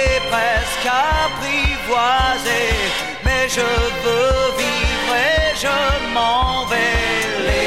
est presque apprivoisé, mais je veux vivre et je m'en vais.